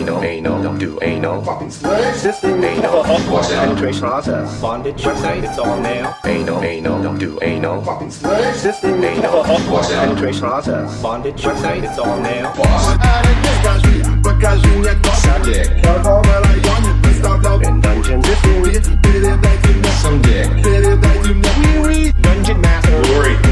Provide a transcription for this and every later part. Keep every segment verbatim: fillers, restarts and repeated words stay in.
Anal, anal, don't do anal. Fucking slave. Assisting Anal. penetration process. Bondage website, it's all male. Anal, anal, don't do anal. Fucking slave. Assisting Anal. penetration process. Bondage website, it's all male. Скажи, покажи мне косадик. Dark районе представлял In dungeon, assisting Передайте мне самдик. Передайте мне уи. dungeon master.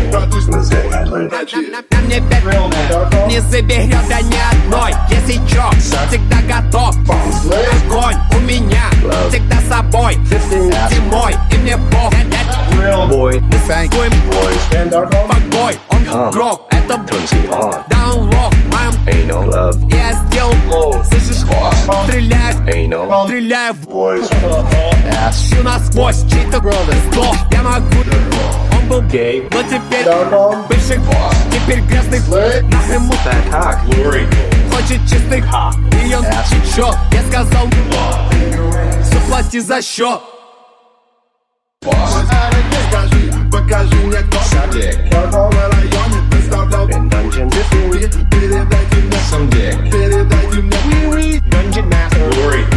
На мне пять не заберет до ни одной. Если чё, всегда готов. Огонь у меня всегда с собой. Зимой и мне пох. Boy, Мы танцуем and dark home. факбой. Он Come. гроб, это Turns you on. даунлок. Моим Anal, love. я сделал. Слышишь, стреляю, Anal. стреляю в Щу насквозь, чей-то сдох. Я могу, он был gay, но теперь Dark home. бывший, теперь грязный. Slave. Нахрен ему fat cock, хочет чистых. И он чё, я сказал, заплати за счет. Скажи, покажи мне косадик. Dark home. районе представлял in dungeon, уи. Передайте мне самдик. Передайте мне уи. dungeon master.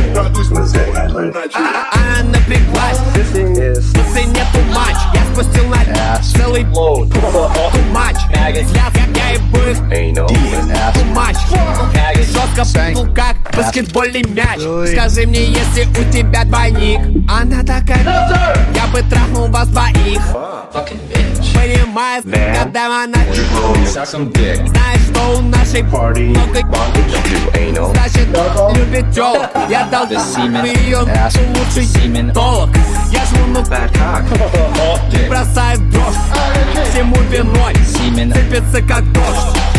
Она напряглась, Assisting is в цене тумач. Я спустил на целый load. тумач. Взгляд, как я и был Anal. тумач. Жестко был как баскетбольный мяч. Скажи мне, если у тебя двойник. Она такая, я бы трахнул вас двоих. Понимаешь, когда она Suck some dick. знаешь, что у нашей Party, много Don't do anal. значит, любит тёлок. Я дал ее лучший толок. Я жму на fat cock, бросает дрожь. Всему виной сыпется как дождь.